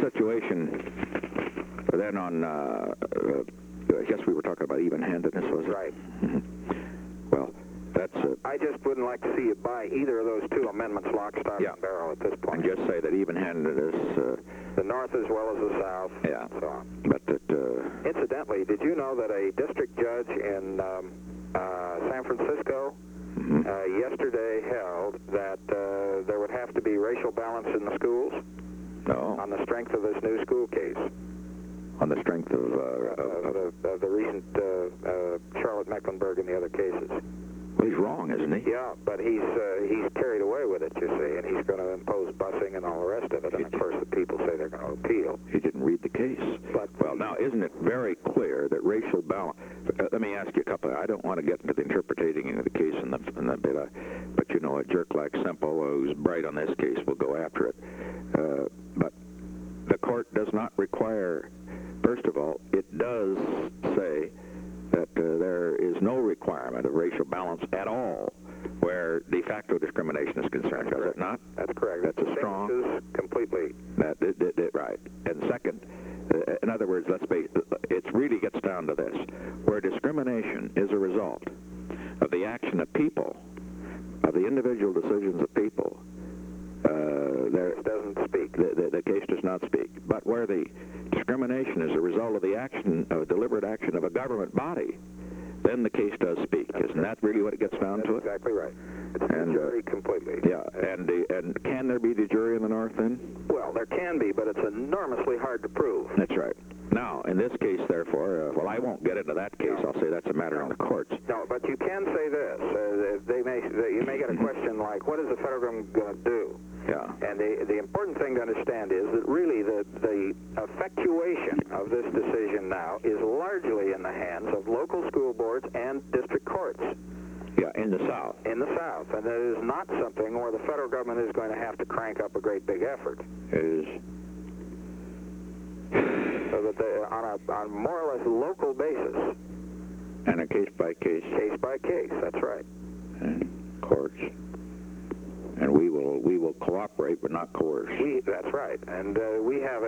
situation, then on, I guess we were talking about even-handedness, was it? Right. Well, that's... I just wouldn't like to see you buy either of those two amendments lock, stock, and barrel at this point. And just say that even-handedness... the North as well as the South. Yeah. And so on. But that... Incidentally, did you know that a district judge in San Francisco yesterday held that there would have to be racial balance in the schools? No. On the strength of this new school case. On the strength of the recent Charlotte Mecklenburg and the other cases. Well, he's wrong, isn't he? Yeah, but he's carried away with it, you see, and he's going to impose busing and all the rest of it. And of course, the people say they're going to appeal. He didn't read the case. But well, now, isn't it very clear that racial balance? Let me ask you a couple. I don't want to get into the interpreting of the case in the bit, but you know, a jerk like Semple, who's bright on this case, will go after it. But the court does not require. First of all, it does say that there is no requirement of racial balance at all where de facto discrimination is concerned, does it not? That's correct. That's a strong... completely. Right. And second, in other words, it really gets down to this, where discrimination is a result of the action of people, of the individual decisions of people, it doesn't speak. The case does not speak. But where the discrimination is a result of the action, of deliberate action of a government body, then the case does speak. Isn't that really what it gets down to? Exactly right. It's the jury completely. Yeah, and can there be the jury in the North then? Well, there can be, but it's enormously hard to prove. That's right. Now, in this case, therefore, well, I won't get into that case. I'll say that's a matter in the courts. No, but you can say this. You may get a question like, what is the federal government going to do? Yeah. And the important thing to understand is that really the effectuation of this decision now is largely in the hands of local school boards and district courts. Yeah, in the South. In the South. And it is not something where the federal government is going to have to crank up a great big effort. It is. So that they, on more or less local basis. And a case-by-case. Case-by-case, that's right. And courts. And we will cooperate, but not coerce. That's right. And we have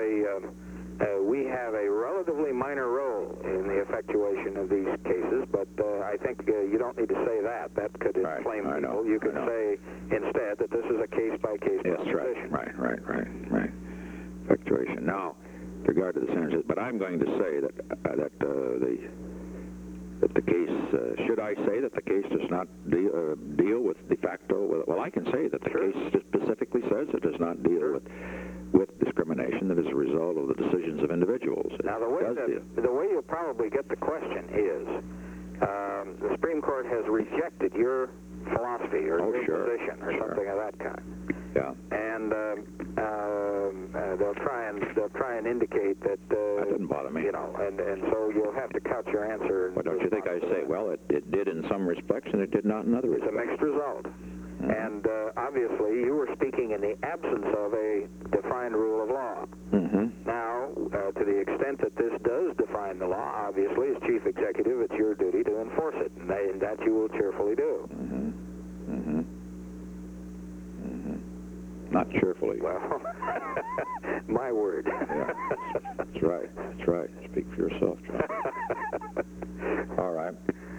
a relatively minor role in the effectuation of these cases, but I think you don't need to say that. That could inflame people. You could say instead that this is a case-by-case proposition. Right. Effectuation. Now, with regard to the sentences, but I'm going to say that the case, should I say that the case does not deal with de facto? Well, I can say that the case specifically says it does not deal with discrimination that is a result of the decisions of individuals. Now, the way you'll probably get the question is, the Supreme Court has rejected your philosophy or your position or something of that kind. Yeah. And they'll try and indicate that that doesn't bother me. You know, and so you'll have to couch your answer. Well, don't you think I say, well, it did in some respects and it did not in other respects? It's a mixed result. And obviously, you were speaking in the absence of a defined rule of law. Now, to the extent that this does define the law, obviously, as chief executive, it's your duty to enforce it, and that you will cheerfully do. Not cheerfully. Well, my word. Yeah, that's right. Speak for yourself, John. All right.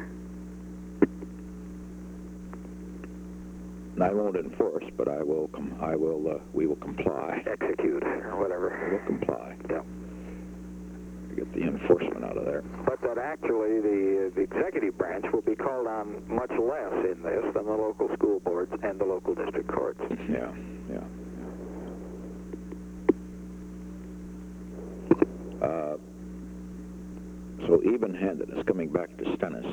I won't enforce, but we will comply. Execute, or whatever. We'll comply. Yeah. Get the enforcement out of there. But that actually the executive branch will be called on much less in this than the local school boards and the local district courts. Yeah. So even-handedness, coming back to Stennis,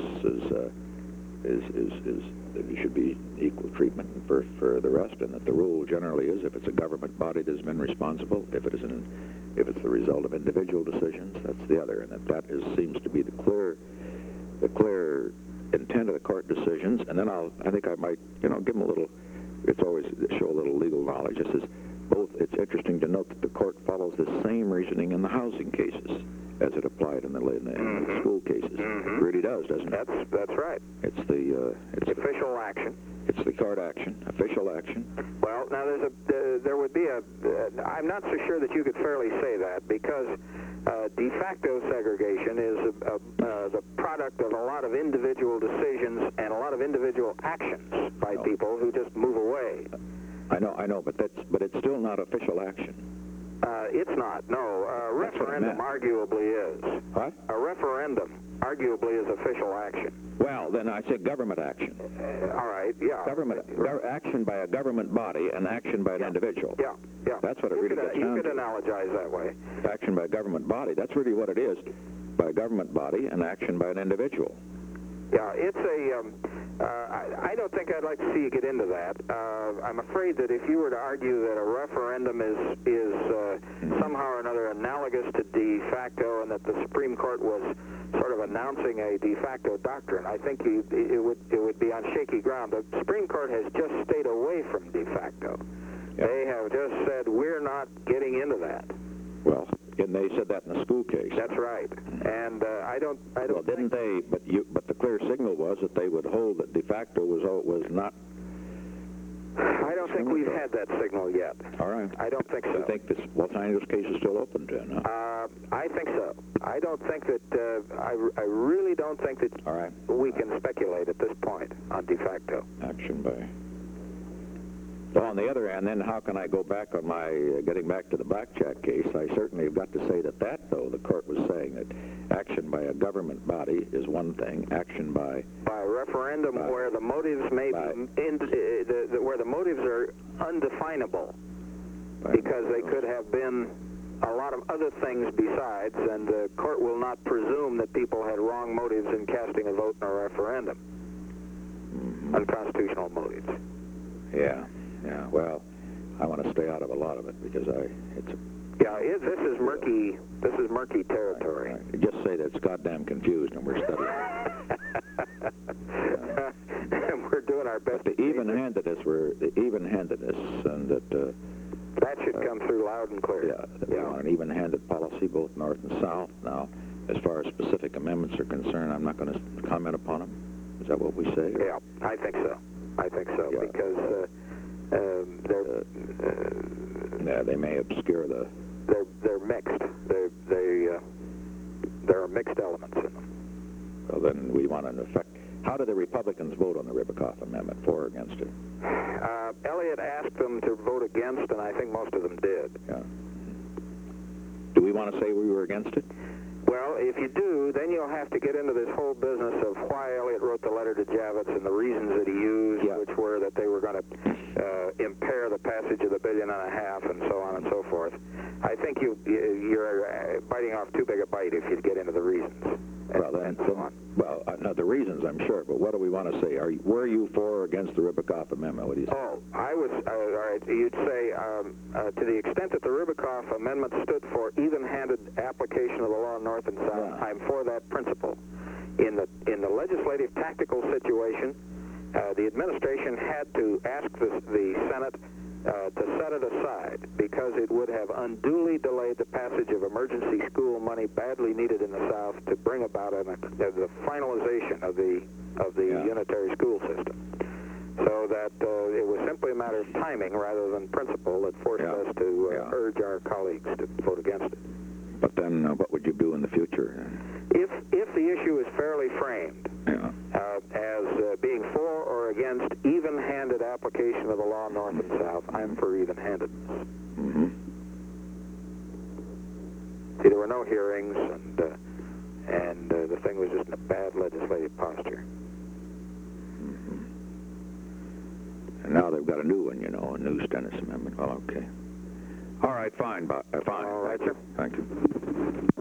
there should be equal treatment for the rest, and that the rule generally is if it's a government body that has been responsible, if it's the result of individual decisions, that's the other, and that seems to be the clear intent of the court decisions. And then I think I might give them a little. It's always show a little legal knowledge. It's interesting to note that the court follows the same reasoning in the housing cases as it applied in the school cases. It really does, doesn't it? That's right. It's the official action. It's the court action, official action. Well, now there would be I'm not so sure that you could fairly say that, because de facto segregation is the product of a lot of individual decisions and a lot of individual actions by people who just move away. I know, but it's still not official action. It's not. No, a referendum arguably is. What? A referendum arguably is official action. Well, then I said government action. All right, yeah. Action by a government body and action by an individual. Yeah. That's what it really gets down to. You could analogize that way. Action by a government body. That's really what it is. By a government body and action by an individual. Yeah, it's I don't think I'd like to see you get into that. I'm afraid that if you were to argue that a referendum is somehow or another analogous to de facto, and that the Supreme Court was sort of announcing a de facto doctrine, I think it would be on shaky ground. The Supreme Court has just stayed away from de facto. Yep. They have just said, we're not getting into that. Well, and they said that in the school case. That's right. And I don't. Well, didn't they? But the clear signal was that they would hold that de facto was not. I don't think we've had that signal yet. All right. I don't think so. You think this Los Angeles case is still open then? Huh? I think so. I don't think that. I really don't think that. All right. We can speculate at this point on de facto action by. Well, on the other hand, then how can I go back on my, getting back to the Blackjack case, I certainly have got to say that though, the court was saying that action by a government body is one thing, action by a referendum where the motives may where the motives are undefinable, because they could have been a lot of other things besides, and the court will not presume that people had wrong motives in casting a vote in a referendum, unconstitutional motives. Yeah. Yeah, well, I want to stay out of a lot of it because this is murky. This is murky territory. Right. Just say that it's goddamn confused, and we're studying. And we're doing our best. But the even-handedness, and that should come through loud and clear. Yeah, that we want an even-handed policy, both north and south. Now, as far as specific amendments are concerned, I'm not going to comment upon them. Is that what we say? Yeah, I think so. Yeah. Because. They may obscure the. They're mixed. There are mixed elements in them. Well, then we want an effect. How did the Republicans vote on the Ribicoff Amendment, for or against it? Elliott asked them to vote against, and I think most of them did. Yeah. Do we want to say we were against it? Well, if you do, then you'll have to get into this whole business of why Elliott wrote the letter to Javits and the reasons that he used, which were that they were going to impair the passage of the $1.5 billion and so on and so forth. I think you're biting off too big a bite if you get into the reasons. No, the reasons I'm sure, but what do we want to say? Were you for or against the Ribicoff Amendment? What do you say? Oh, I was. All right, you'd say to the extent that the Ribicoff Amendment stood for even-handed application of the law north and south, I'm for that principle. In the legislative tactical situation, the administration had to ask the Senate to set it aside because it would have unduly delayed the passage of emergency school money badly needed in the South to bring about the finalization of the unitary school system. So that it was simply a matter of timing rather than principle that forced us to urge our colleagues to vote against it. But then what would you do in the future? If the issue is fairly framed as being for or against even-handed application of the law north and south, I'm for even-handedness. See, there were no hearings, and the thing was just in a bad legislative posture. And now they've got a new one, a new Stennis Amendment. Well, okay. All right, fine. Fine. All right, sir. Thank you.